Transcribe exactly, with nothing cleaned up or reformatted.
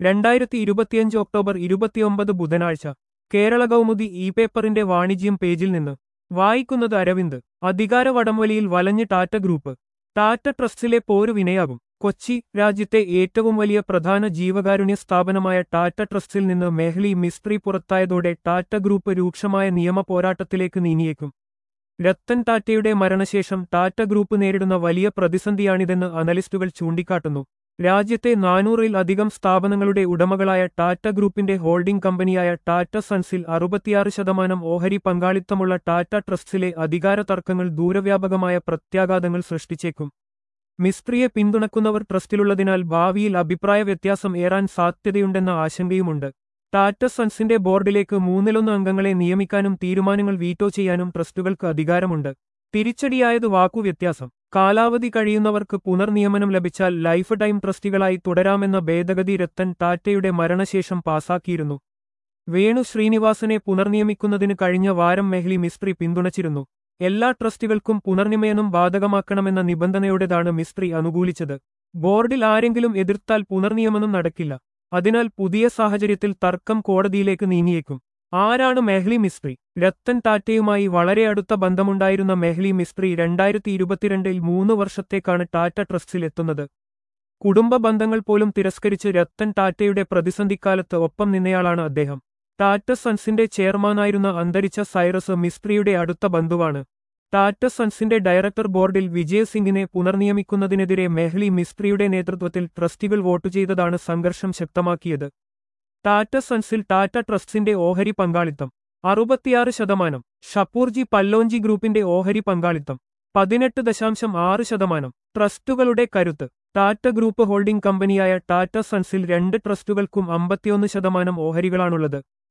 രണ്ടായിരത്തി ഇരുപത്തിയഞ്ച് ഒക്ടോബർ ഇരുപത്തിയൊമ്പത് ബുധനാഴ്ച കേരള കൗമുദി ഇ പേപ്പറിന്റെ വാണിജ്യം പേജിൽ നിന്ന് വായിക്കുന്നത് അരവിന്ദ്. അധികാര വടംവലിയിൽ വലഞ്ഞ് ടാറ്റ ഗ്രൂപ്പ്. ടാറ്റ ട്രസ്റ്റിലെ പോര് വിനയാകും. കൊച്ചി. രാജ്യത്തെ ഏറ്റവും വലിയ പ്രധാന ജീവകാരുണ്യ സ്ഥാപനമായ ടാറ്റ ട്രസ്റ്റിൽ നിന്ന് മെഹ്ലി മിസ്ത്രി പുറത്തായതോടെ ടാറ്റ ഗ്രൂപ്പ് രൂക്ഷമായ നിയമ പോരാട്ടത്തിലേക്ക് നീങ്ങിയേക്കും. രത്തൻ ടാറ്റയുടെ മരണശേഷം ടാറ്റ ഗ്രൂപ്പ് നേരിടുന്ന വലിയ പ്രതിസന്ധിയാണിതെന്ന് അനലിസ്റ്റുകൾ ചൂണ്ടിക്കാട്ടുന്നു. രാജ്യത്തെ നാനൂറിൽ അധികം സ്ഥാപനങ്ങളുടെ ഉടമകളായ ടാറ്റ ഗ്രൂപ്പിന്റെ ഹോൾഡിംഗ് കമ്പനിയായ ടാറ്റ സൺസിൽ അറുപത്തിയാറ് ശതമാനം ഓഹരി പങ്കാളിത്തമുള്ള ടാറ്റ ട്രസ്റ്റിലെ അധികാര തർക്കങ്ങൾ ദൂരവ്യാപകമായ പ്രത്യാഘാതങ്ങൾ സൃഷ്ടിച്ചേക്കും. മിസ്ത്രിയെ പിന്തുണക്കുന്നവർ ട്രസ്റ്റിലുള്ളതിനാൽ ഭാവിയിൽ അഭിപ്രായ വ്യത്യാസം ഏറാൻ സാധ്യതയുണ്ടെന്ന ആശങ്കയുമുണ്ട്. ടാറ്റ സൺസിന്റെ ബോർഡിലേക്ക് മൂന്നിലൊന്ന് അംഗങ്ങളെ നിയമിക്കാനും തീരുമാനങ്ങൾ വീറ്റോ ചെയ്യാനും ട്രസ്റ്റുകൾക്ക് അധികാരമുണ്ട്. തിരിച്ചടിയായത് വാക്കുവ്യത്യാസം. കാലാവധി കഴിയുന്നവർക്ക് പുനർനിയമനം ലഭിച്ചാൽ ലൈഫ് ടൈം ട്രസ്റ്റികളായി തുടരാമെന്ന ഭേദഗതി രത്തൻ ടാറ്റയുടെ മരണശേഷം പാസാക്കിയിരുന്നു. വേണു ശ്രീനിവാസനെ പുനർനിയമിക്കുന്നതിന് കഴിഞ്ഞ വാരം മെഹ്ലി മിസ്ത്രി പിന്തുണച്ചിരുന്നു. എല്ലാ ട്രസ്റ്റികൾക്കും പുനർനിയമനം ബാധകമാക്കണമെന്ന നിബന്ധനയോടെതാണ് മിസ്ത്രി അനുകൂലിച്ചത്. ബോർഡിൽ ആരെങ്കിലും എതിർത്താൽ പുനർനിയമനം നടക്കില്ല. അതിനാൽ പുതിയ സാഹചര്യത്തിൽ തർക്കം കോടതിയിലേക്ക് നീങ്ങിയേക്കും. ആരാണ് മെഹ്ലി മിസ്ത്രി? രത്തൻ ടാറ്റയുമായി വളരെ അടുത്ത ബന്ധമുണ്ടായിരുന്ന മെഹ്ലി മിസ്ത്രി രണ്ടായിരത്തി ഇരുപത്തിരണ്ടിൽ മൂന്ന് വർഷത്തേക്കാണ് ടാറ്റ ട്രസ്റ്റിൽ എത്തുന്നത്. കുടുംബ ബന്ധങ്ങൾ പോലും തിരസ്കരിച്ച് രത്തൻ ടാറ്റയുടെ പ്രതിസന്ധിക്കാലത്ത് ഒപ്പം നിന്നയാളാണ് അദ്ദേഹം. ടാറ്റ സൺസിന്റെ ചെയർമാനായിരുന്ന അന്തരിച്ച സൈറസ് മിസ്ത്രിയുടെ അടുത്ത ബന്ധുവാണ്. ടാറ്റ സൺസിന്റെ ഡയറക്ടർ ബോർഡിൽ വിജയ് സിംഗിനെ പുനർനിയമിക്കുന്നതിനെതിരെ മെഹ്ലി മിസ്ത്രിയുടെ നേതൃത്വത്തിൽ ട്രസ്റ്റികൾ വോട്ട് ചെയ്തതാണ് സംഘർഷം ശക്തമാക്കിയത്. ടാറ്റ സൺസിൽ ടാറ്റ ട്രസ്റ്റിന്റെ ഓഹരി പങ്കാളിത്തം അറുപത്തിയാറ് ശതമാനം. ഷപ്പൂർജി പല്ലോഞ്ചി ഗ്രൂപ്പിന്റെ ഓഹരി പങ്കാളിത്തം പതിനെട്ട് ദശാംശം ആറ് ശതമാനം. ട്രസ്റ്റുകളുടെ കരുത്ത്. ടാറ്റ ഗ്രൂപ്പ് ഹോൾഡിംഗ് കമ്പനിയായ ടാറ്റ സൺസിൽ രണ്ട് ട്രസ്റ്റുകൾക്കും അമ്പത്തിയൊന്ന് ശതമാനം ഓഹരികളാണുള്ളത്.